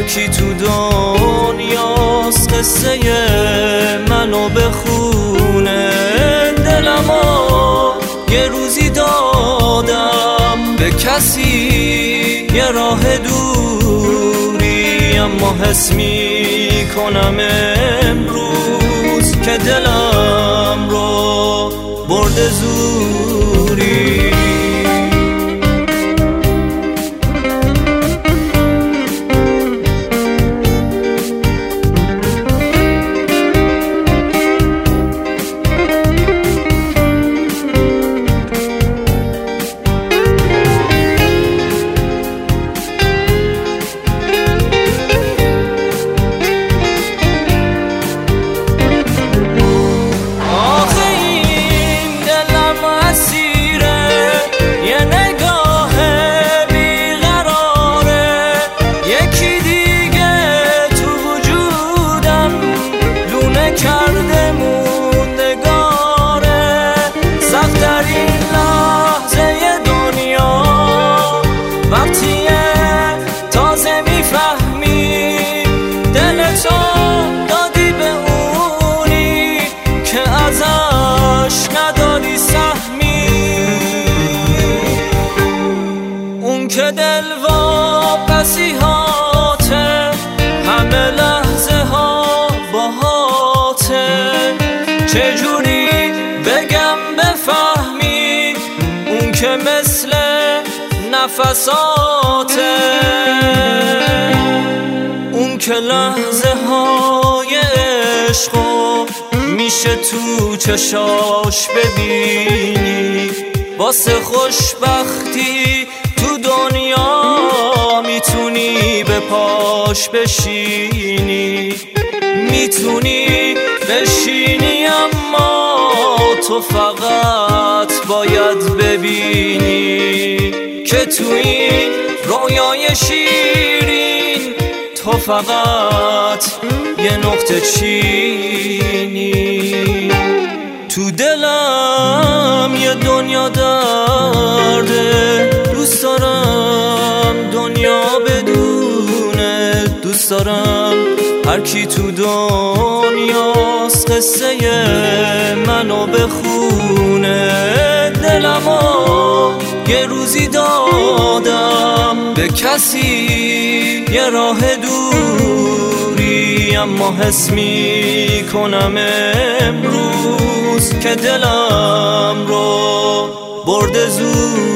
کی تو دنیاست قصه منو بخونه. دلمو یه روزی دادم به کسی، یه راه دوری، اما حس میکنم امروز که دلم رو برده زوری. که دل واپسیاته، همه لحظه ها باهاته. چجوری بگم بفهمی اون که مثل نفساته، اون که لحظه های عشقو میشه تو چشاش ببینی. واسه خوشبختی تو دنیا میتونی به پاش بشینی، میتونی بشینی، اما تو فقط باید ببینی که تو این رویای شیرین تو فقط یه نقطه چینی. تو دلم یه دنیا درده، دوست دارم دنیا بدونه. دوست دارم هر کی تو دنیاست قصه منو بخونه. دلمو یه روزی دادم به کسی، یه راه دوری، اما حس میکنم امروز که دلم رو برده زود.